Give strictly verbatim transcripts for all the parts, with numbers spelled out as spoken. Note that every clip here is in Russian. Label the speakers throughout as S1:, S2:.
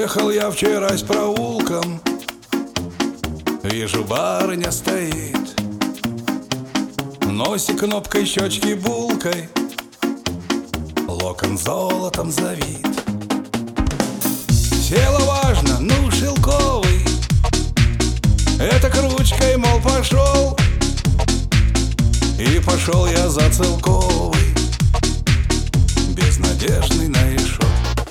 S1: Ехал я вчера с проулком, вижу, барыня стоит, носик кнопкой, щечки булкой, локон золотом завит. Села важно, ну шелковый, это к ручкой, мол, пошел. И пошел я за целковый, безнадежный на решет.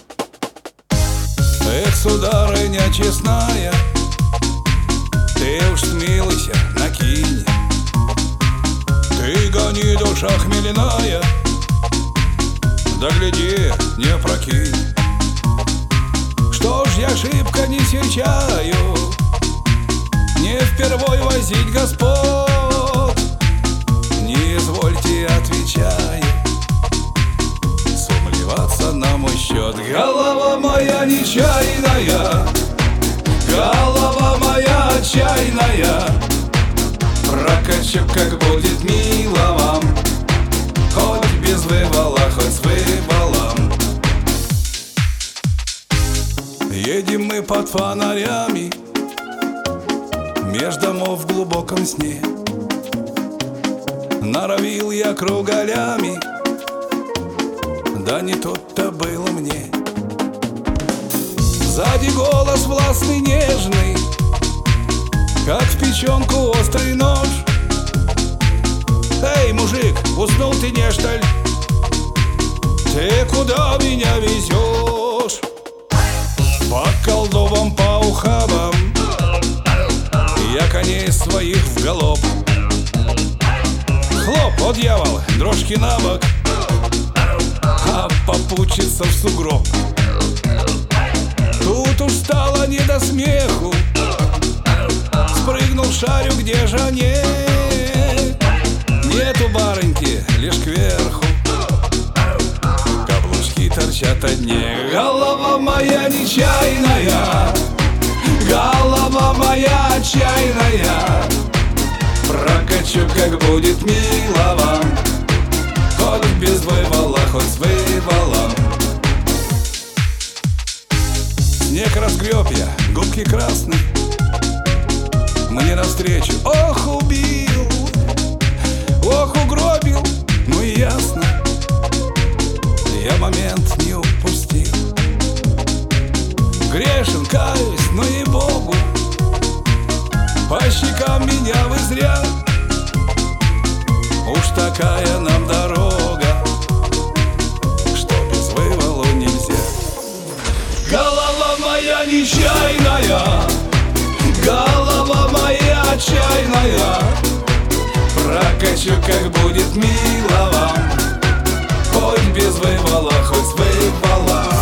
S1: Эх, сударыня честная, ты уж смилуйся, накинь. Ты гони, душа хмельная, да гляди, не прокинь. Что ж я шибко не серчаю, не впервой возить Господь. Не извольте, отвечаю, сумлеваться на мой счет. Голова моя нечаянная, голова моя отчаянная, прокачу, как будет мило вам, хоть без вывала, хоть с вывалом. Едем мы под фонарями меж домов в глубоком сне. Норовил я кругалями, да не тут-то было мне. Сзади голос властный, нежный, как в печенку острый нож. Эй, мужик, уснул ты, не что ли? Ты куда меня везешь? По колдовам, по ухабам я коней своих в галоп. Хлоп, о дьявол, дрожки на бок, а попутчица в сугроб. Тут уж стало не до смеху, спрыгнул, шарю, где же они? Нету барыньки, лишь кверху каблучки торчат одни. Голова моя нечаянная, голова моя отчаянная, прокачу, как будет мило вам, хоть без вывала, хоть с вывалом. Снег разгреб я, губки красные, мне навстречу, ох, убил, ох, угробил, ну и ясно, я момент не упустил. Грешен, каюсь, ну и Богу, по щекам меня вы зря. Уж такая нам дорога, что без вывалу нельзя. Голова моя нечаянная, голова моя отчаянная, прокачу, как будет мило вам, хоть без вывала, хоть с вывалом.